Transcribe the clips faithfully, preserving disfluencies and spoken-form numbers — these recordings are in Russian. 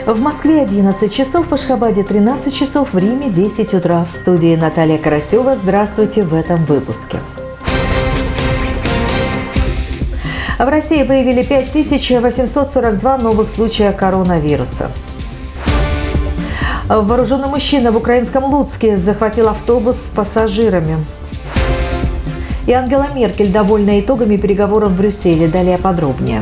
В Москве одиннадцать часов, в Ашхабаде тринадцать часов, в Риме десять утра. В студии Наталья Карасева. Здравствуйте в этом выпуске. В России выявили пять тысяч восемьсот сорок два новых случая коронавируса. Вооруженный мужчина в украинском Луцке захватил автобус с пассажирами. И Ангела Меркель довольна итогами переговоров в Брюсселе. Далее подробнее.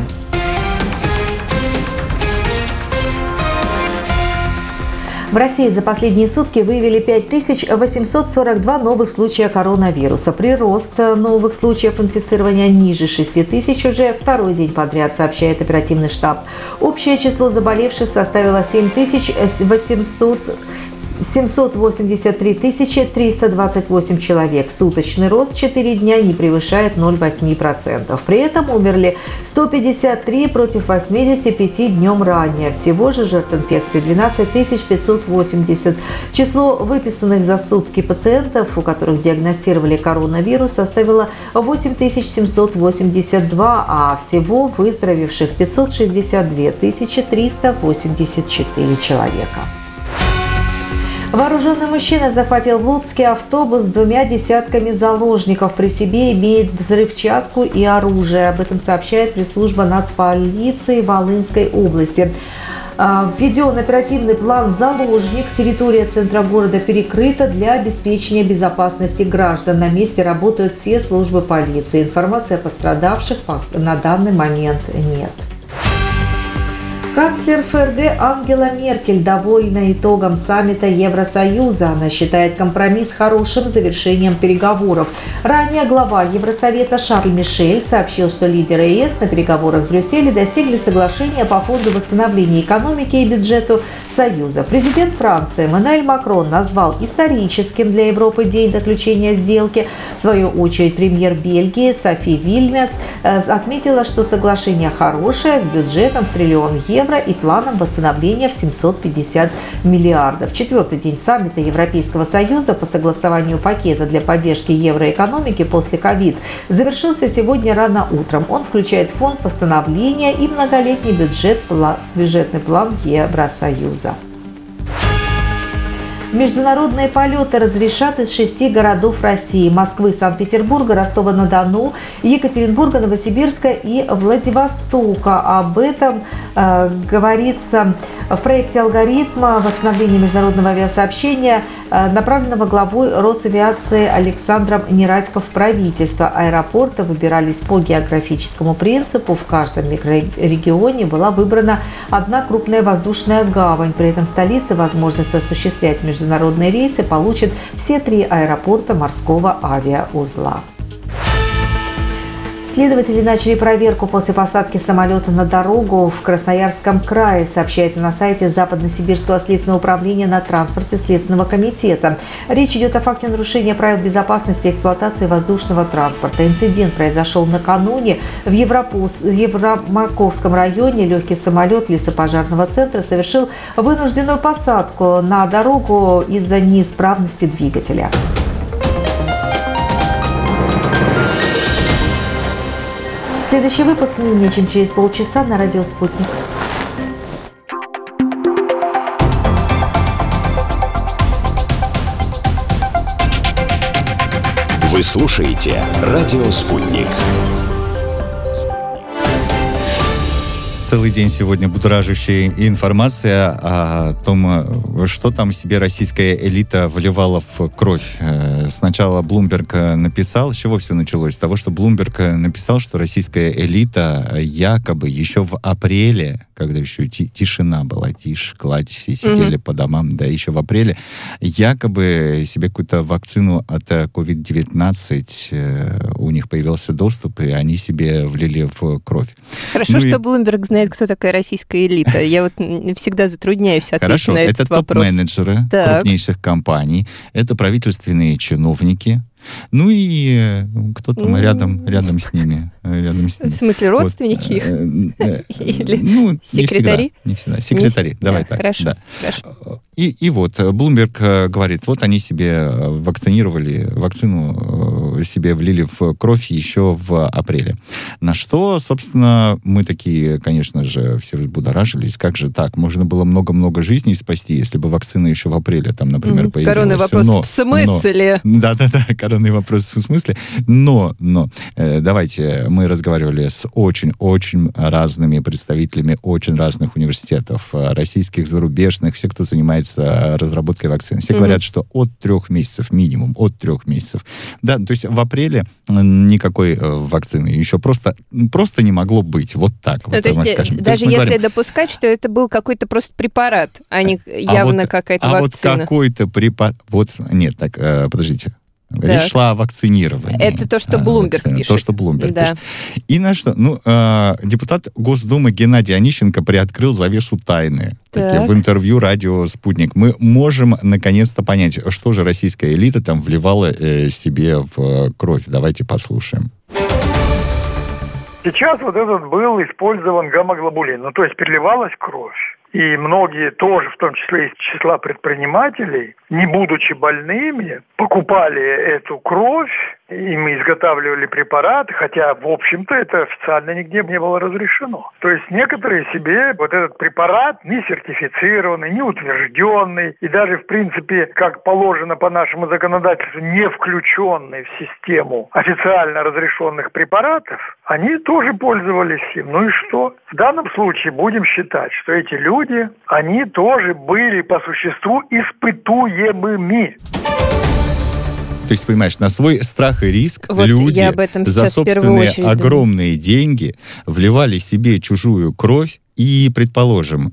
В России за последние сутки выявили пять тысяч восемьсот сорок два новых случая коронавируса. Прирост новых случаев инфицирования ниже шести тысяч уже второй день подряд, сообщает оперативный штаб. Общее число заболевших составило семь тысяч семьсот восемьдесят три тысячи триста двадцать восемь человек. Суточный рост четыре дня не превышает ноль целых восемь десятых процента. При этом умерли сто пятьдесят три против восьмидесяти пяти днем ранее. Всего же жертв инфекции двенадцать тысяч пятьсот восемьдесят. Число выписанных за сутки пациентов, у которых диагностировали коронавирус, составило восемь тысяч семьсот восемьдесят два, а всего выздоровевших пятьсот шестьдесят две тысячи триста восемьдесят четыре человека. Вооруженный мужчина захватил в Луцке автобус с двумя десятками заложников. При себе имеет взрывчатку и оружие. Об этом сообщает пресс-служба нацполиции Волынской области. Введен оперативный план «Заложник». Территория центра города перекрыта для обеспечения безопасности граждан. На месте работают все службы полиции. Информации о пострадавших на данный момент нет. Канцлер ФРГ Ангела Меркель довольна итогом саммита Евросоюза. Она считает компромисс хорошим завершением переговоров. Ранее глава Евросовета Шарль Мишель сообщил, что лидеры ЕС на переговорах в Брюсселе достигли соглашения по Фонду восстановления экономики и бюджету Союза. Президент Франции Эммануэль Макрон назвал историческим для Европы день заключения сделки. В свою очередь премьер Бельгии Софи Вильмес отметила, что соглашение хорошее, с бюджетом в триллион евро и планом восстановления в семьсот пятьдесят миллиардов. Четвертый день саммита Европейского Союза по согласованию пакета для поддержки евроэкономики после ковид завершился сегодня рано утром. Он включает фонд восстановления и многолетний бюджет, бюджетный план Евросоюза. Международные полеты разрешат из шести городов России: Москвы, Санкт-Петербурга, Ростова-на-Дону, Екатеринбурга, Новосибирска и Владивостока. Об этом э, говорится в проекте алгоритма восстановления международного авиасообщения, э, направленного главой Росавиации Александром Нерадько в правительство. Аэропорты выбирались по географическому принципу. В каждом микрорегионе была выбрана одна крупная воздушная гавань. При этом в столице возможность осуществлять международные Международные рейсы получат все три аэропорта морского авиаузла. Следователи начали проверку после посадки самолета на дорогу в Красноярском крае, сообщается на сайте Западно-Сибирского следственного управления на транспорте Следственного комитета. Речь идет о факте нарушения правил безопасности эксплуатации воздушного транспорта. Инцидент произошел накануне в Европос... Евромаковском районе. Легкий самолет лесопожарного центра совершил вынужденную посадку на дорогу из-за неисправности двигателя. Следующий выпуск менее чем через полчаса на радио «Спутник». Вы слушаете радио «Спутник». Целый день сегодня будоражащая информация о том, что там себе российская элита вливала в кровь. Сначала Блумберг написал, с чего все началось? С того, что Блумберг написал, что российская элита якобы еще в апреле, когда еще тишина была, тишь, гладь, все сидели mm-hmm. по домам, да, еще в апреле, якобы себе какую-то вакцину от ковид девятнадцать, у них появился доступ, и они себе влили в кровь. Хорошо, ну что и... Блумберг знает, кто такая российская элита. Я вот всегда затрудняюсь ответить Хорошо, на этот это вопрос. Топ-менеджеры так. крупнейших компаний, это правительственные чиновники, ну и кто там mm. рядом, рядом с ними. Рядом с ними. В смысле, родственники вот. их? Или ну, секретари? Не всегда, не всегда. Секретари, не... давай да, так. Хорошо, да. хорошо. И, и вот, Bloomberg говорит, вот они себе вакцинировали, вакцину себе влили в кровь еще в апреле. На что, собственно, мы такие, конечно же, все взбудоражились. Как же так? Можно было много-много жизней спасти, если бы вакцина еще в апреле, там, например, mm-hmm. появилась. Коронный вопрос но, в смысле? Но, да-да-да, коронный вопрос в смысле. Но, но, э, давайте, мы разговаривали с очень-очень разными представителями очень разных университетов, российских, зарубежных, все, кто занимается разработкой вакцин. Все mm-hmm. говорят, что от трех месяцев минимум, от трех месяцев. Да, то есть в апреле никакой э, вакцины еще просто, просто не могло быть. Вот так. Ну, вот, то мы есть, скажем. Даже то есть если говорим, допускать, что это был какой-то просто препарат, а не явно а вот, какая-то а вакцина. А вот какой-то препарат... Вот, нет, так, э, подождите. Так. Речь шла о вакцинировании. Это то, что Bloomberg а, пишет. То, что Bloomberg да. пишет. И на что? Ну, э, депутат Госдумы Геннадий Онищенко приоткрыл завесу тайны. Таки, в интервью радио «Спутник». Мы можем наконец-то понять, что же российская элита там вливала э, себе в э, кровь. Давайте послушаем. Сейчас вот этот был использован гамма-глобулин. Ну, то есть переливалась кровь. И многие тоже, в том числе из числа предпринимателей, не будучи больными, покупали эту кровь, им изготавливали препараты, хотя, в общем-то, это официально нигде не было разрешено. То есть некоторые себе вот этот препарат не сертифицированный, не утвержденный, и даже, в принципе, как положено по нашему законодательству, не включенный в систему официально разрешенных препаратов, они тоже пользовались им. Ну и что? В данном случае будем считать, что эти люди, они тоже были по существу испытуемыми. То есть, понимаешь, на свой страх и риск вот люди я об этом за собственные огромные думаю. деньги вливали себе чужую кровь. И предположим,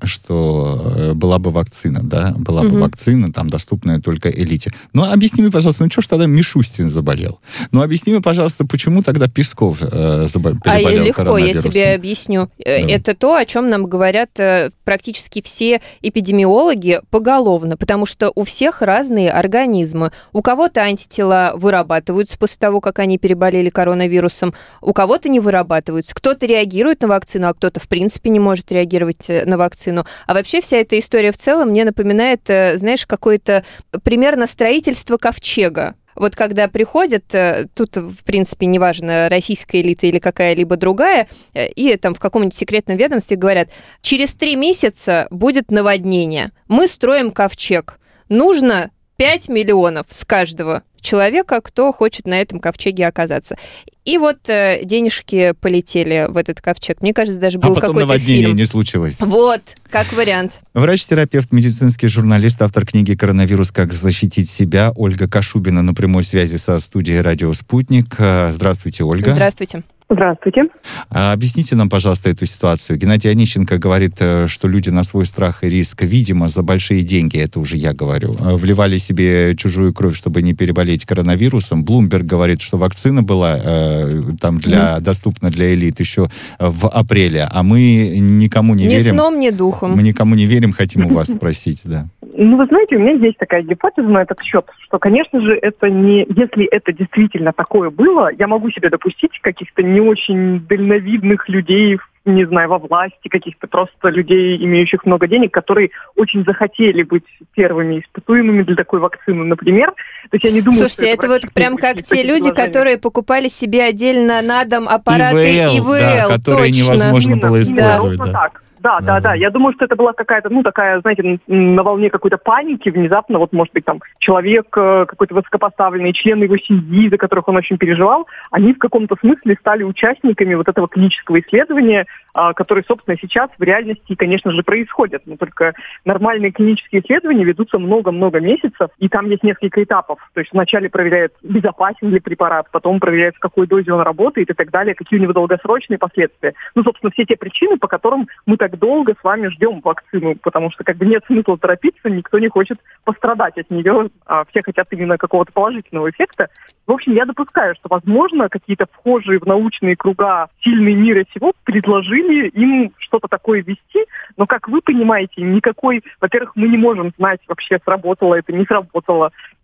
что была бы вакцина, да, была угу. бы вакцина, там, доступная только элите. Ну, объясни мне, пожалуйста, ну, что ж тогда Мишустин заболел? Ну, объясни мне, пожалуйста, почему тогда Песков э, забол... переболел а легко, коронавирусом? Я тебе объясню. Да. Это то, о чем нам говорят практически все эпидемиологи поголовно, потому что у всех разные организмы. У кого-то антитела вырабатываются после того, как они переболели коронавирусом, у кого-то не вырабатываются. Кто-то реагирует на вакцину, а кто-то, в принципе, не может реагировать на вакцину. А вообще вся эта история в целом мне напоминает, знаешь, какое-то примерно строительство ковчега. Вот когда приходят, тут, в принципе, неважно, российская элита или какая-либо другая, и там в каком-нибудь секретном ведомстве говорят, через три месяца будет наводнение, мы строим ковчег, нужно пять миллионов с каждого человека, кто хочет на этом ковчеге оказаться. И вот э, денежки полетели в этот ковчег. Мне кажется, даже был а потом какой-то наводнение фильм. не случилось. Вот, как вариант. Врач-терапевт, медицинский журналист, автор книги «Коронавирус. Как защитить себя» Ольга Кашубина на прямой связи со студией «Радио Спутник». Здравствуйте, Ольга. Здравствуйте. Здравствуйте. А объясните нам, пожалуйста, эту ситуацию. Геннадий Онищенко говорит, что люди на свой страх и риск, видимо, за большие деньги, это уже я говорю, вливали себе чужую кровь, чтобы не переболеть коронавирусом. Bloomberg говорит, что вакцина была э, там для, mm. доступна для элит еще в апреле, а мы никому не ни верим. Ни сном, ни духом. Мы никому не верим, хотим у вас спросить, да. Ну, вы знаете, у меня есть такая гипотеза на этот счет, что, конечно же, это не... Если это действительно такое было, я могу себе допустить каких-то не очень дальновидных людей, не знаю, во власти, каких-то просто людей, имеющих много денег, которые очень захотели быть первыми испытуемыми для такой вакцины, например. То есть я не думаю, Слушайте, это, это вот прям как те люди, которые покупали себе отдельно на дом аппараты ИВЛ, ИВЛ, да, которые точно. невозможно именно, было использовать. Да, да. Так. Да, да, да, да. Я думаю, что это была какая-то, ну, такая, знаете, на волне какой-то паники внезапно, вот, может быть, там, человек какой-то высокопоставленный, члены его семьи, за которых он очень переживал, они в каком-то смысле стали участниками вот этого клинического исследования, которое, собственно, сейчас в реальности, конечно же, происходит. Но только нормальные клинические исследования ведутся много-много месяцев, и там есть несколько этапов. То есть вначале проверяют, безопасен ли препарат, потом проверяют, в какой дозе он работает и так далее, какие у него долгосрочные последствия. Ну, собственно, все те причины, по которым мы так долго с вами ждем вакцину, потому что как бы нет смысла торопиться, никто не хочет пострадать от нее, а все хотят именно какого-то положительного эффекта. В общем, я допускаю, что, возможно, какие-то вхожие в научные круга сильные мира сего предложили им что-то такое вести, но, как вы понимаете, никакой, во-первых, мы не можем знать вообще, сработало это, не сработало.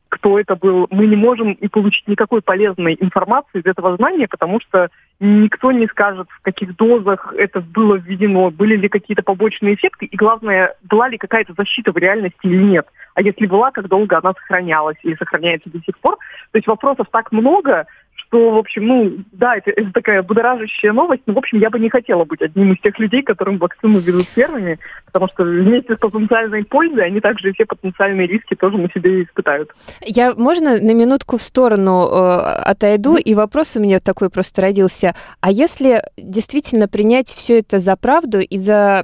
кто это был. Мы не можем и получить никакой полезной информации из этого знания, потому что никто не скажет, в каких дозах это было введено, были ли какие-то побочные эффекты, и главное, была ли какая-то защита в реальности или нет. А если была, как долго она сохранялась или сохраняется до сих пор. То есть вопросов так много, что, в общем, ну, да, это, это такая будоражащая новость, но, в общем, я бы не хотела быть одним из тех людей, которым вакцину ведут первыми, потому что вместе с потенциальной пользой они также и все потенциальные риски тоже на себе испытают. Я, можно, на минутку в сторону э, отойду, mm-hmm. и вопрос у меня такой просто родился. А если действительно принять все это за правду и за,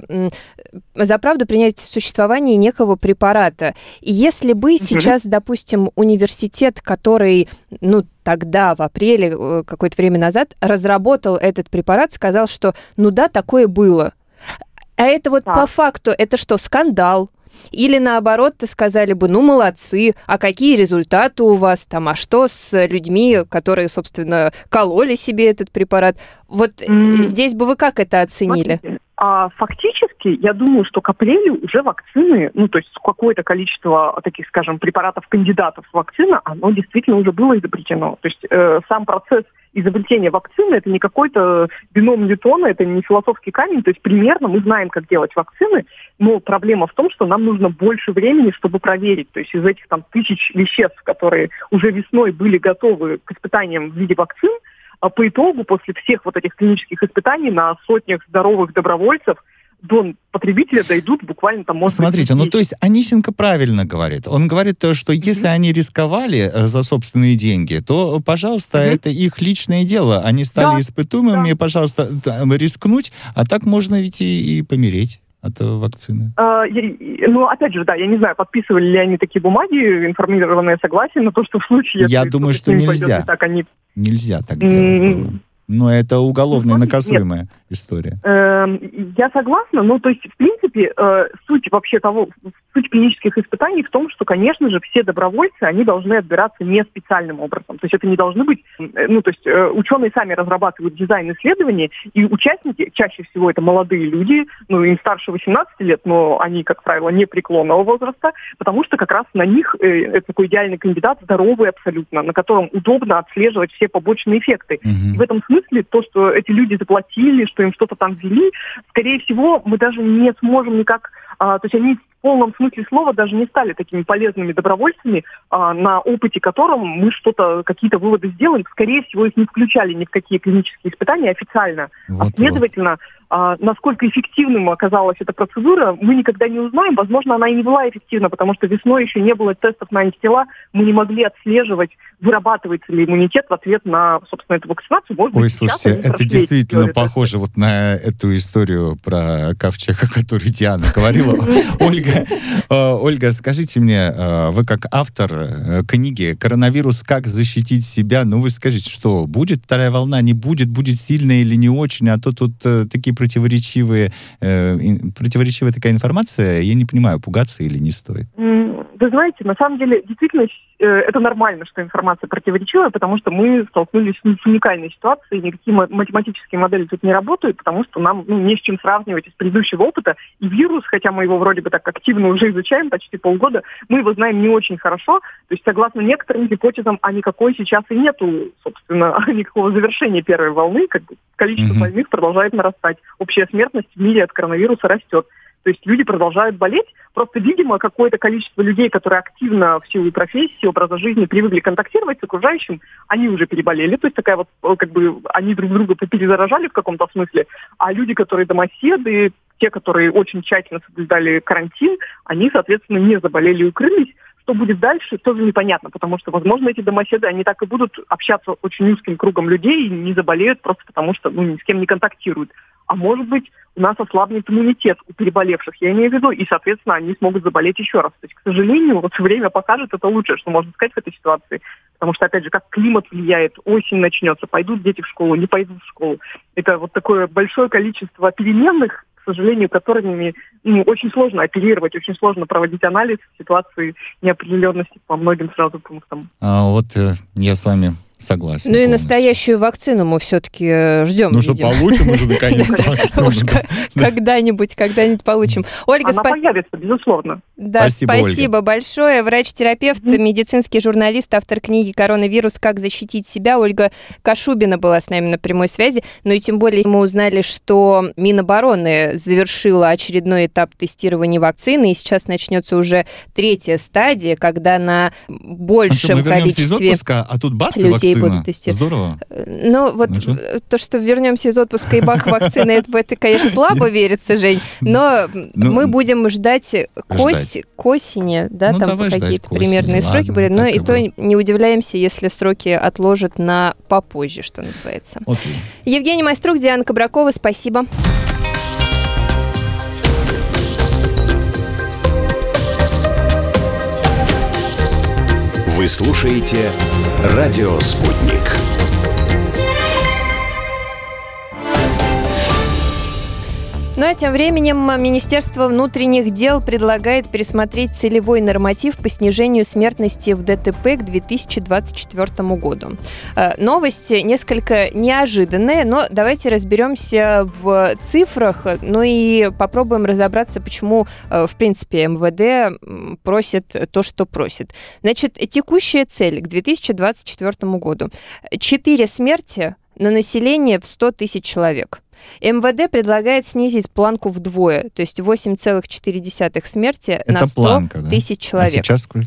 за правду принять существование некого препарата, и если бы mm-hmm. сейчас, допустим, университет, который, ну, тогда, в апреле, какое-то время назад, разработал этот препарат, сказал, что ну да, такое было. А это вот да. по факту, это что, скандал? Или наоборот, сказали бы, ну молодцы, а какие результаты у вас там, а что с людьми, которые, собственно, кололи себе этот препарат? Вот mm. здесь бы вы как это оценили? Смотрите. А фактически, я думаю, что к апрелю уже вакцины, ну, то есть какое-то количество таких, скажем, препаратов-кандидатов в вакцину, оно действительно уже было изобретено. То есть э, сам процесс изобретения вакцины – это не какой-то бином Ньютона, это не философский камень. То есть примерно мы знаем, как делать вакцины, но проблема в том, что нам нужно больше времени, чтобы проверить. То есть из этих там тысяч веществ, которые уже весной были готовы к испытаниям в виде вакцин, по итогу, после всех вот этих клинических испытаний на сотнях здоровых добровольцев, до потребителя дойдут буквально там, может Смотрите, быть, ну то есть Онищенко правильно говорит. Он говорит то, что mm-hmm. если они рисковали за собственные деньги, то, пожалуйста, mm-hmm. это их личное дело. Они стали да. испытуемыми, да. пожалуйста, рискнуть, а так можно ведь и, и помереть от вакцины. А, я, ну, опять же, да, я не знаю, подписывали ли они такие бумаги, информированное согласие на то, что в случае... Я думаю, что нельзя. Пойдет, так, они... Нельзя так делать было. Но это уголовная, ну, наказуемая нет. история. Э, я согласна, ну, то есть, в принципе, э, суть вообще того, суть клинических испытаний в том, что, конечно же, все добровольцы, они должны отбираться не специальным образом. То есть это не должны быть, ну, то есть э, ученые сами разрабатывают дизайн исследований, и участники, чаще всего это молодые люди, ну, им старше восемнадцати лет, но они, как правило, не преклонного возраста, потому что как раз на них э, это такой идеальный кандидат, здоровый абсолютно, на котором удобно отслеживать все побочные эффекты. Mm-hmm. И в этом смысле то, что эти люди заплатили, что им что-то там ввели, скорее всего, мы даже не сможем никак... А, то есть они в полном смысле слова даже не стали такими полезными добровольцами, а, на опыте которым мы что-то, какие-то выводы сделаем. Скорее всего, их не включали ни в какие клинические испытания официально. Вот, а, следовательно, вот. а, насколько эффективным оказалась эта процедура, мы никогда не узнаем. Возможно, она и не была эффективна, потому что весной еще не было тестов на антитела. Мы не могли отслеживать, вырабатывается ли иммунитет в ответ на, собственно, эту вакцинацию. Может Ой, быть, слушайте, это действительно похоже вот на эту историю про ковчег, о которой Диана говорила. Ольга, Ольга, скажите мне, вы как автор книги «Коронавирус. Как защитить себя», ну вы скажите, что будет вторая волна, не будет, будет сильная или не очень, а то тут такие противоречивые, противоречивая такая информация, я не понимаю, пугаться или не стоит? Вы знаете, на самом деле, действительно, это нормально, что информация противоречивая, потому что мы столкнулись с уникальной ситуацией, никакие математические модели тут не работают, потому что нам ну, не с чем сравнивать из предыдущего опыта. И вирус, хотя мы его вроде бы так активно уже изучаем, почти полгода, мы его знаем не очень хорошо. То есть, согласно некоторым гипотезам, а никакой сейчас и нету, собственно, никакого завершения первой волны. Как бы количество mm-hmm. больных продолжает нарастать. Общая смертность в мире от коронавируса растет. То есть люди продолжают болеть. Просто, видимо, какое-то количество людей, которые активно в силу профессии, образа жизни привыкли контактировать с окружающим, они уже переболели. То есть такая вот, как бы, они друг друга перезаражали в каком-то смысле. А люди, которые домоседы, те, которые очень тщательно соблюдали карантин, они, соответственно, не заболели и укрылись. Что будет дальше, тоже непонятно, потому что, возможно, эти домоседы, они так и будут общаться очень узким кругом людей и не заболеют просто потому, что ну, ни с кем не контактируют. А может быть, у нас ослабнет иммунитет у переболевших, я имею в виду, и, соответственно, они смогут заболеть еще раз. То есть, к сожалению, вот время покажет, это лучшее, что можно сказать в этой ситуации. Потому что, опять же, как климат влияет, осень начнется, пойдут дети в школу, не пойдут в школу. Это вот такое большое количество переменных, к сожалению, которыми ну, очень сложно оперировать, очень сложно проводить анализ ситуации неопределенности по многим сразу пунктам. А вот э, я с вами Согласен. Ну и полностью. настоящую вакцину мы все-таки ждем. Ну что, получим уже наконец вакцину. Уж когда-нибудь, когда-нибудь получим. Ольга, Она появится, безусловно. Да, Спасибо, спасибо большое. Врач-терапевт, медицинский журналист, автор книги «Коронавирус. Как защитить себя». Ольга Кашубина была с нами на прямой связи. Ну и тем более мы узнали, что Минобороны завершила очередной этап тестирования вакцины, и сейчас начнется уже третья стадия, когда на большем а что, мы вернемся количестве из отпуска, а тут бац, и людей вакцина. будут тестировать. Здорово. Ну вот Ну, то, что вернемся из отпуска и бах, вакцины, это, в это, конечно, слабо верится, Жень, но Ну, мы будем ждать к оси- к осени, да, Ну, там давай ждать какие-то к осени, примерные ладно, сроки были, но так и и то будет. не удивляемся, если сроки отложат на попозже, что называется. Окей. Евгений Майструк, Диана Кабракова, спасибо. Вы слушаете «Радио Спутник». Ну а тем временем Министерство внутренних дел предлагает пересмотреть целевой норматив по снижению смертности в ДТП к две тысячи двадцать четвёртому году. Новость несколько неожиданная, но давайте разберемся в цифрах, ну и попробуем разобраться, почему, в принципе, МВД просит то, что просит. Значит, текущая цель к две тысячи двадцать четвёртому году. Четыре смерти на население в сто тысяч человек. МВД предлагает снизить планку вдвое, то есть восемь целых четыре десятых смерти Это на сто планка, да? тысяч А человек. сейчас сколько?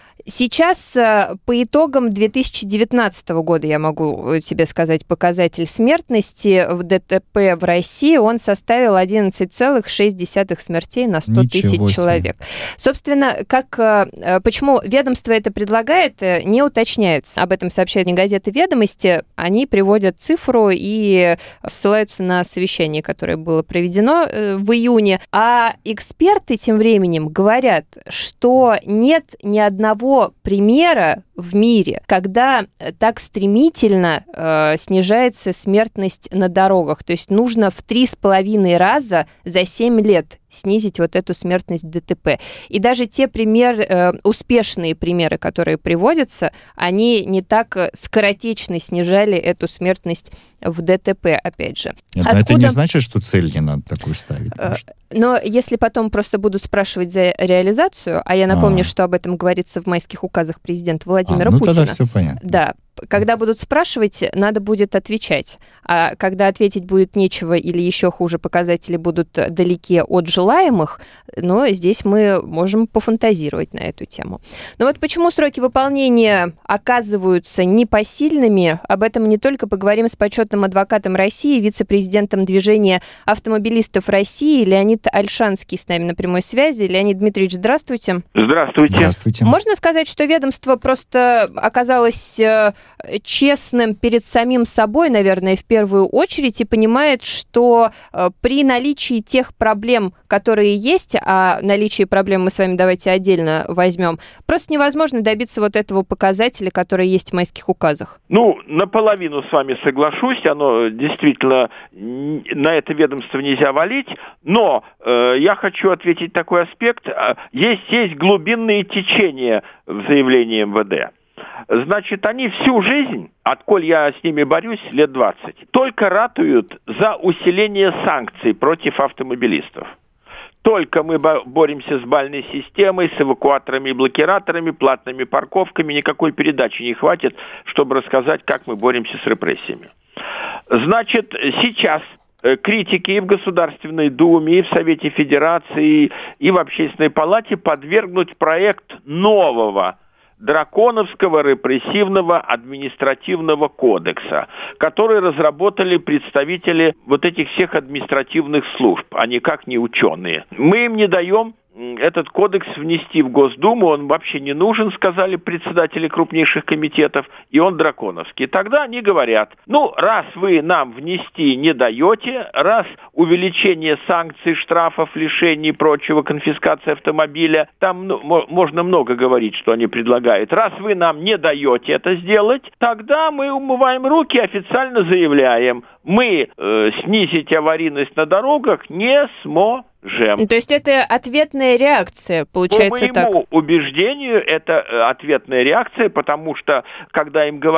Сейчас по итогам две тысячи девятнадцатого года, я могу тебе сказать, показатель смертности в ДТП в России, он составил одиннадцать целых шесть десятых смертей на сто тысяч человек. Собственно, как, почему ведомство это предлагает, не уточняется. Об этом сообщает газета «Ведомости». Они приводят цифру и ссылаются на совещание, которое было проведено в июне. А эксперты тем временем говорят, что нет ни одного примера в мире, когда так стремительно э, снижается смертность на дорогах. То есть нужно в три с половиной раза за семь лет снизить вот эту смертность ДТП. И даже те примеры, э, успешные примеры, которые приводятся, они не так скоротечно снижали эту смертность в ДТП, опять же. Нет, Откуда... Это не значит, что цель не надо такую ставить. Э, но если потом просто будут спрашивать за реализацию, а я напомню, а. что об этом говорится в майских указах президента Владимира а, ну, Путина. Тогда все понятно. Да. Когда будут спрашивать, надо будет отвечать. А когда ответить будет нечего или еще хуже, показатели будут далеки от желаемых, но здесь мы можем пофантазировать на эту тему. Но вот почему сроки выполнения оказываются непосильными, об этом не только поговорим с почетным адвокатом России, вице-президентом движения автомобилистов России Леонид Ольшанский с нами на прямой связи. Леонид Дмитриевич, здравствуйте. Здравствуйте. Здравствуйте. Можно сказать, что ведомство просто оказалось честным перед самим собой, наверное, в первую очередь, и понимает, что э, при наличии тех проблем, которые есть, а наличие проблем мы с вами давайте отдельно возьмем, просто невозможно добиться вот этого показателя, который есть в майских указах? Ну, наполовину с вами соглашусь, оно действительно, на это ведомство нельзя валить, но э, я хочу ответить такой аспект. Есть, есть глубинные течения в заявлении МВД. Значит, они всю жизнь, отколь я с ними борюсь, лет двадцать, только ратуют за усиление санкций против автомобилистов. Только мы боремся с бальной системой, с эвакуаторами и блокираторами, платными парковками, никакой передачи не хватит, чтобы рассказать, как мы боремся с репрессиями. Значит, сейчас критики и в Государственной Думе, и в Совете Федерации, и в Общественной палате подвергнуть проект нового драконовского репрессивного административного кодекса, который разработали представители вот этих всех административных служб, а никак не ученые. Мы им не даем этот кодекс внести в Госдуму, он вообще не нужен, сказали председатели крупнейших комитетов, и он драконовский. Тогда они говорят, ну, раз вы нам внести не даете, раз увеличение санкций, штрафов, лишений и прочего, конфискация автомобиля, там ну, можно много говорить, что они предлагают. Раз вы нам не даете это сделать, тогда мы умываем руки, официально заявляем, мы э, снизить аварийность на дорогах не сможем. То есть это ответная реакция, получается так? По моему убеждению, это ответная реакция, потому что, когда им говорят,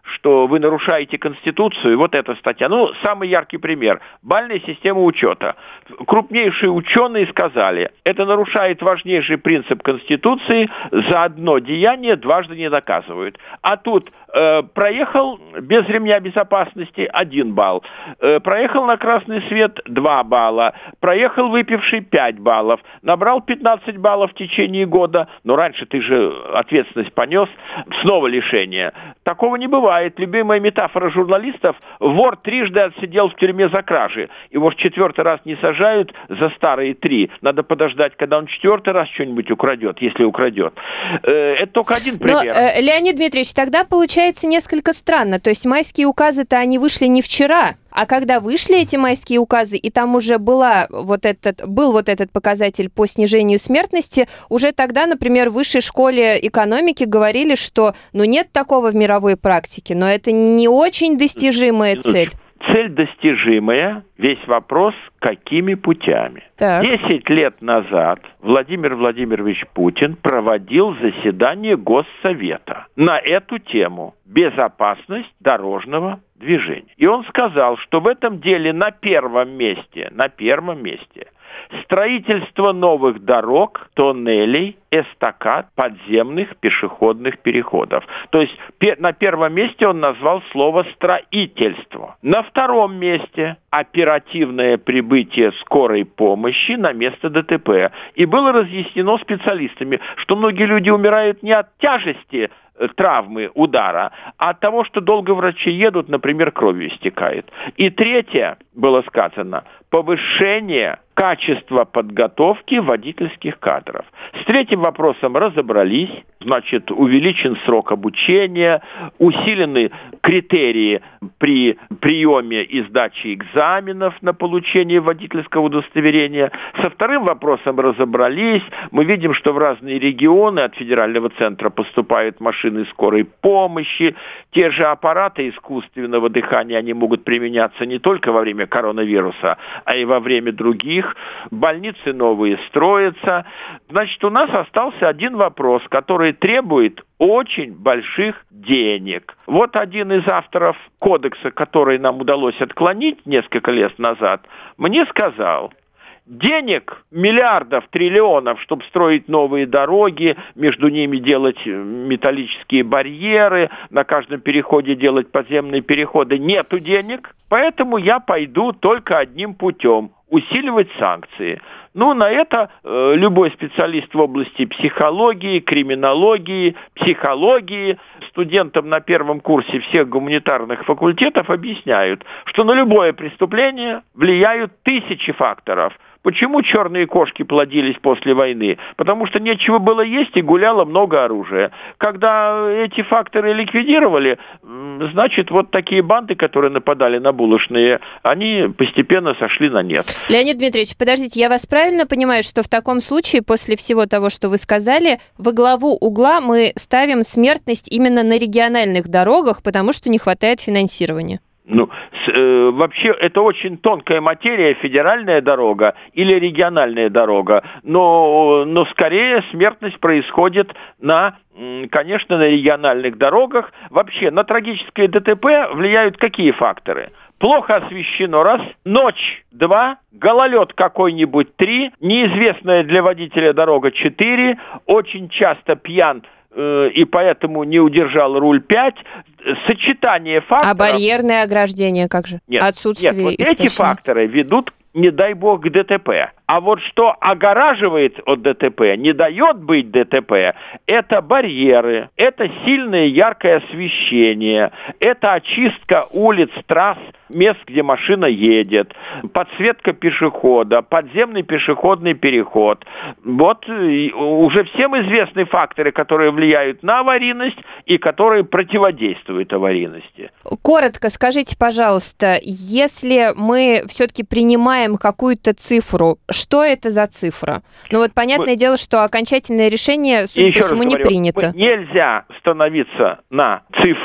что вы нарушаете Конституцию, вот эта статья. Ну, самый яркий пример. Бальная система учета. Крупнейшие ученые сказали, это нарушает важнейший принцип Конституции, за одно деяние дважды не наказывают. А тут э, проехал без ремня безопасности один балл, э, проехал на красный свет два балла, проехал выпивший пять баллов, набрал пятнадцать баллов в течение года, но раньше ты же ответственность понес, снова лишение. Такого не бывает. Любимая метафора журналистов: вор трижды отсидел в тюрьме за кражи. Его в четвертый раз не сажают за старые три. Надо подождать, когда он четвертый раз что-нибудь украдет, если украдет. Это только один пример. Но, э, Леонид Дмитриевич, тогда получается несколько странно. То есть майские указы-то они вышли не вчера, а когда вышли эти майские указы, и там уже была вот этот, был вот этот показатель по снижению смертности, уже тогда, например, в высшей школе экономики говорили, что ну нет такого в мировой практике, но это не очень достижимая цель. Цель достижимая, весь вопрос, какими путями. Десять лет назад Владимир Владимирович Путин проводил заседание Госсовета на эту тему – безопасность дорожного движения. И он сказал, что в этом деле на первом месте, на первом месте строительство новых дорог, тоннелей, эстакад, подземных пешеходных переходов. То есть на первом месте он назвал слово «строительство». На втором месте оперативное прибытие скорой помощи на место ДТП. И было разъяснено специалистами, что многие люди умирают не от тяжести травмы, удара, а от того, что долго врачи едут, например, кровью истекает. И третье, было сказано, повышение качества подготовки водительских кадров. С третьим вопросом разобрались, значит, увеличен срок обучения, усилены критерии при приеме и сдаче экзаменов на получение водительского удостоверения. Со вторым вопросом разобрались. Мы видим, что в разные регионы от федерального центра поступают машины скорой помощи. Те же аппараты искусственного дыхания, они могут применяться не только во время коронавируса, а и во время других. Больницы новые строятся. Значит, у нас остался один вопрос, который требует очень больших денег. Вот один из авторов кодекса, который нам удалось отклонить несколько лет назад, мне сказал: денег, миллиардов, триллионов, чтобы строить новые дороги, между ними делать металлические барьеры, на каждом переходе делать подземные переходы, нету денег, поэтому я пойду только одним путем – усиливать санкции. Ну, на это э, любой специалист в области психологии, криминологии, психологии, студентам на первом курсе всех гуманитарных факультетов объясняют, что на любое преступление влияют тысячи факторов. Почему черные кошки плодились после войны? Потому что нечего было есть и гуляло много оружия. Когда эти факторы ликвидировали, значит, вот такие банды, которые нападали на булочные, они постепенно сошли на нет. Леонид Дмитриевич, подождите, я вас правильно понимаю, что в таком случае, после всего того, что вы сказали, во главу угла мы ставим смертность именно на региональных дорогах, потому что не хватает финансирования? Ну, с, э, вообще, это очень тонкая материя, федеральная дорога или региональная дорога, но, но скорее смертность происходит на, конечно, на региональных дорогах. Вообще, на трагическое ДТП влияют какие факторы? Плохо освещено, раз, ночь, два, гололед какой-нибудь, три, неизвестная для водителя дорога, четыре, очень часто пьян, и поэтому не удержал руль, пять. Сочетание факторов... А барьерное ограждение как же? Нет, Отсутствие нет, вот их эти точно. факторы ведут, не дай бог, к ДТП. А вот что огораживает от ДТП, не дает быть ДТП, это барьеры, это сильное яркое освещение, это очистка улиц, трасс, мест, где машина едет, подсветка пешехода, подземный пешеходный переход. Вот уже всем известны факторы, которые влияют на аварийность и которые противодействуют аварийности. Коротко скажите, пожалуйста, если мы все-таки принимаем какую-то цифру, что это за цифра? Ну вот понятное Вы... дело, что окончательное решение, судя по всему, не принято. Нельзя становиться на цифру,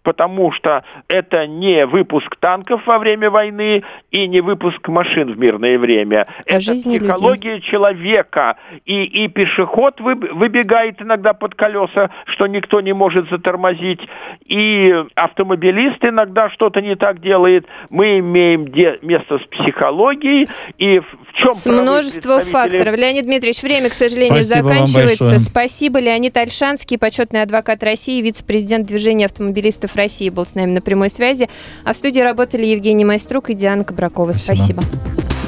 потому что это не выпуск танков во время войны и не выпуск машин в мирное время. О это психология людей. Человека. И, и пешеход вы, выбегает иногда под колеса, что никто не может затормозить, и автомобилист иногда что-то не так делает. Мы имеем де- место с психологией, и в чем с множество представители... факторов. Леонид Дмитриевич, время, к сожалению, Спасибо заканчивается. Спасибо. Леонид Ольшанский, почетный адвокат России, вице-президент движения автомобилистов России, был с нами на прямой связи. А в студии работали Евгений Майструк и Диана Кабракова. Спасибо. Спасибо.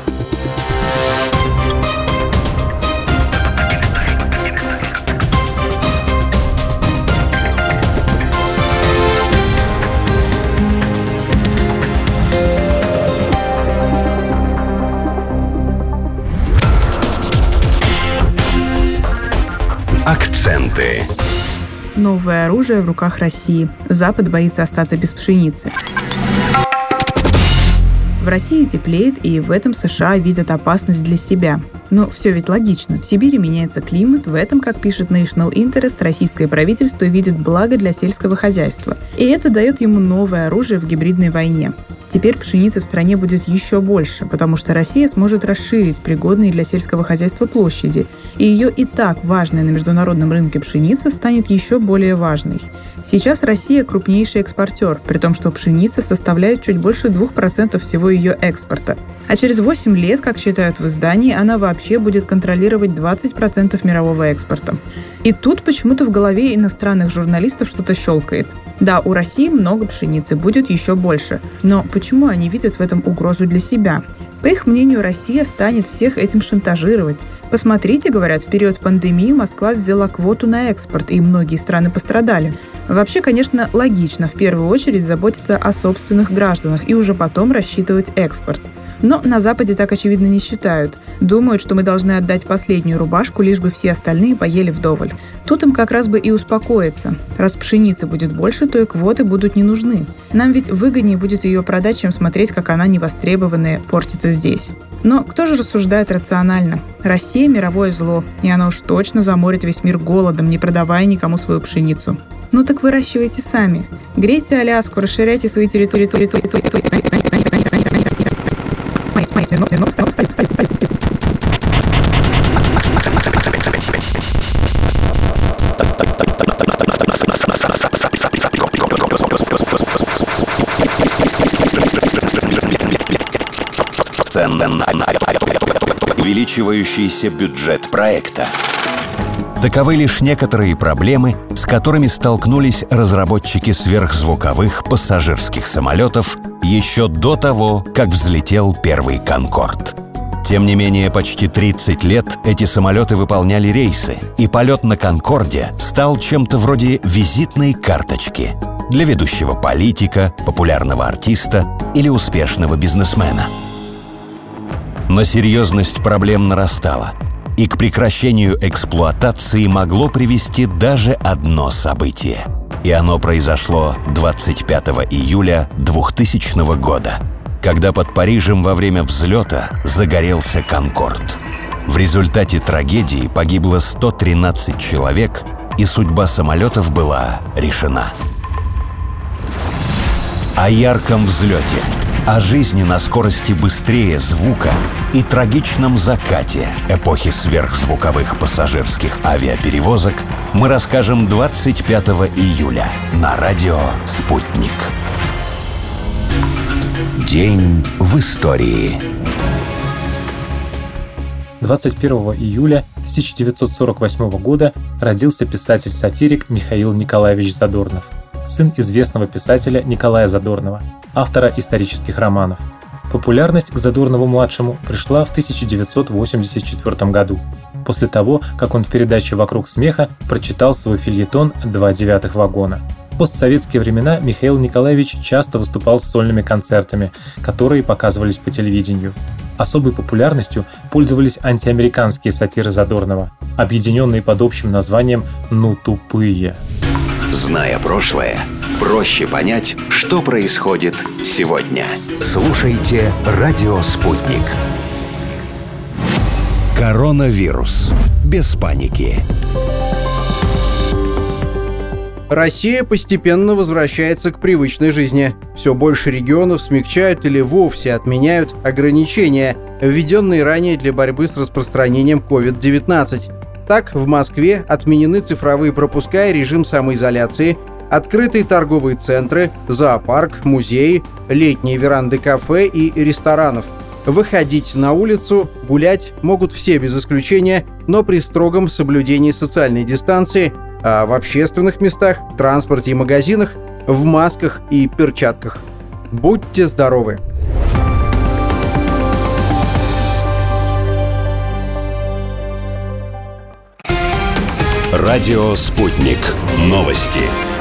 Акценты. Новое оружие в руках России. Запад боится остаться без пшеницы. В России теплеет, и в этом США видят опасность для себя. Но все ведь логично. В Сибири меняется климат, в этом, как пишет National Interest, российское правительство видит благо для сельского хозяйства. И это дает ему новое оружие в гибридной войне. Теперь пшеницы в стране будет еще больше, потому что Россия сможет расширить пригодные для сельского хозяйства площади, и ее и так важная на международном рынке пшеница станет еще более важной. Сейчас Россия крупнейший экспортер, при том, что пшеница составляет чуть больше двух процентов всего ее экспорта. А через восемь лет, как считают в издании, она вообще будет контролировать двадцать процентов мирового экспорта. И тут почему-то в голове иностранных журналистов что-то щелкает. Да, у России много пшеницы, будет еще больше. Но почему они видят в этом угрозу для себя? По их мнению, Россия станет всех этим шантажировать. Посмотрите, говорят, в период пандемии Москва ввела квоту на экспорт, и многие страны пострадали. Вообще, конечно, логично в первую очередь заботиться о собственных гражданах и уже потом рассчитывать экспорт. Но на Западе так, очевидно, не считают. Думают, что мы должны отдать последнюю рубашку, лишь бы все остальные поели вдоволь. Тут им как раз бы и успокоиться. Раз пшеницы будет больше, то и квоты будут не нужны. Нам ведь выгоднее будет ее продать, чем смотреть, как она невостребованная портится здесь. Но кто же рассуждает рационально? Россия – мировое зло, и она уж точно заморит весь мир голодом, не продавая никому свою пшеницу. Ну так выращивайте сами. Грейте Аляску, расширяйте свои территории. Увеличивающийся бюджет проекта. Таковы лишь некоторые проблемы, с которыми столкнулись разработчики сверхзвуковых пассажирских самолетов еще до того, как взлетел первый «Конкорд». Тем не менее, почти тридцать лет эти самолеты выполняли рейсы, и полет на «Конкорде» стал чем-то вроде визитной карточки для ведущего политика, популярного артиста или успешного бизнесмена. Но серьезность проблем нарастала, и к прекращению эксплуатации могло привести даже одно событие. И оно произошло двадцать пятого июля двухтысячного года, когда под Парижем во время взлета загорелся «Конкорд». В результате трагедии погибло сто тринадцать человек, и судьба самолетов была решена. О ярком взлете, о жизни на скорости быстрее звука и трагичном закате эпохи сверхзвуковых пассажирских авиаперевозок мы расскажем двадцать пятого июля на радио «Спутник». День в истории. двадцать первого июля тысяча девятьсот сорок восьмого года родился писатель-сатирик Михаил Николаевич Задорнов, сын известного писателя Николая Задорнова, автора исторических романов. Популярность к Задорнову-младшему пришла в тысяча девятьсот восемьдесят четвёртом году, после того, как он в передаче «Вокруг смеха» прочитал свой фельетон «Два девятых вагона». В постсоветские времена Михаил Николаевич часто выступал с сольными концертами, которые показывались по телевидению. Особой популярностью пользовались антиамериканские сатиры Задорнова, объединенные под общим названием «Ну тупые». Зная прошлое, проще понять, что происходит сегодня. Слушайте «Радио Спутник». Коронавирус. Без паники. Россия постепенно возвращается к привычной жизни. Все больше регионов смягчают или вовсе отменяют ограничения, введенные ранее для борьбы с распространением ковид девятнадцать. Так, в Москве отменены цифровые пропуска и режим самоизоляции, открытые торговые центры, зоопарк, музеи, летние веранды кафе и ресторанов. Выходить на улицу, гулять могут все без исключения, но при строгом соблюдении социальной дистанции, а в общественных местах, транспорте и магазинах в масках и перчатках. Будьте здоровы! Радио «Спутник». Новости.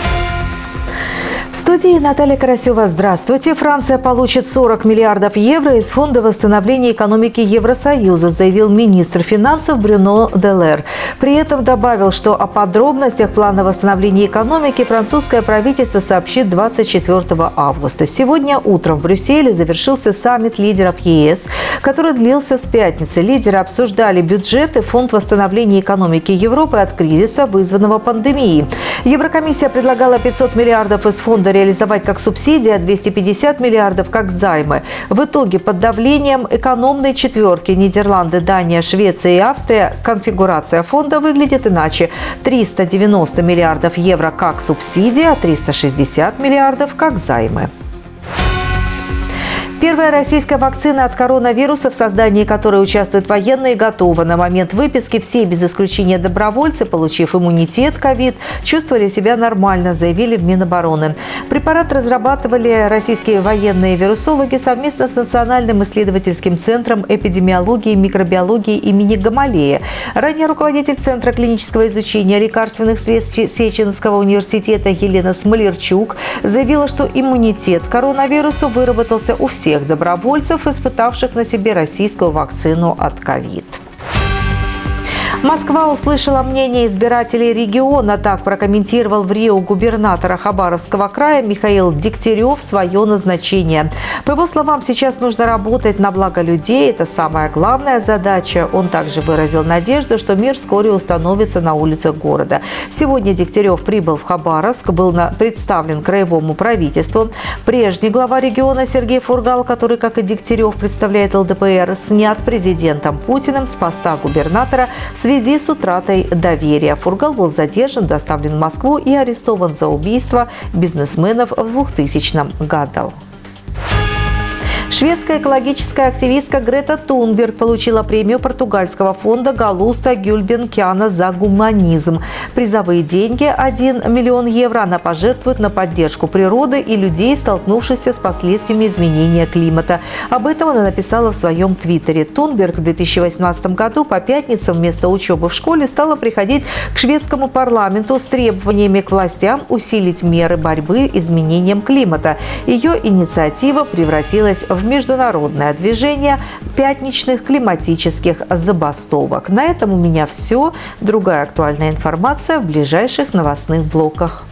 В студии Наталья Карасева. Здравствуйте. Франция получит сорок миллиардов евро из Фонда восстановления экономики Евросоюза, заявил министр финансов Брюно де Лер. При этом добавил, что о подробностях плана восстановления экономики французское правительство сообщит двадцать четвёртого августа. Сегодня утром в Брюсселе завершился саммит лидеров ЕС, который длился с пятницы. Лидеры обсуждали бюджет и Фонд восстановления экономики Европы от кризиса, вызванного пандемией. Еврокомиссия предлагала пятьсот миллиардов из фонда реализовать как субсидии, а двести пятьдесят миллиардов как займы. В итоге под давлением экономной четверки Нидерланды, Дания, Швеция и Австрия конфигурация фонда выглядит иначе. триста девяносто миллиардов евро как субсидии, а триста шестьдесят миллиардов как займы. Первая российская вакцина от коронавируса, в создании которой участвуют военные, готова. На момент выписки все, без исключения добровольцы, получив иммунитет ковид, чувствовали себя нормально, заявили в Минобороны. Препарат разрабатывали российские военные вирусологи совместно с Национальным исследовательским центром эпидемиологии и микробиологии имени Гамалея. Ранее руководитель Центра клинического изучения лекарственных средств Сеченского университета Елена Смолерчук заявила, что иммунитет к коронавирусу выработался у всех добровольцев, испытавших на себе российскую вакцину от ковид. Москва услышала мнение избирателей региона. Так прокомментировал в Рио губернатора Хабаровского края Михаил Дегтярев свое назначение. По его словам, сейчас нужно работать на благо людей. Это самая главная задача. Он также выразил надежду, что мир вскоре установится на улицах города. Сегодня Дегтярев прибыл в Хабаровск, был на, представлен краевому правительству. Прежний глава региона Сергей Фургал, который, как и Дегтярев, представляет ЛДПР, снят президентом Путиным с поста губернатора в связи с утратой доверия. Фургал был задержан, доставлен в Москву и арестован за убийство бизнесменов в двухтысячном году. Шведская экологическая активистка Грета Тунберг получила премию португальского фонда Галуста Гюльбенкяна за гуманизм. Призовые деньги – один миллион евро она пожертвует на поддержку природы и людей, столкнувшихся с последствиями изменения климата. Об этом она написала в своем твиттере. Тунберг в две тысячи восемнадцатом году по пятницам вместо учебы в школе стала приходить к шведскому парламенту с требованиями к властям усилить меры борьбы с изменением климата. Ее инициатива превратилась в международное движение пятничных климатических забастовок. На этом у меня все. Другая актуальная информация в ближайших новостных блоках.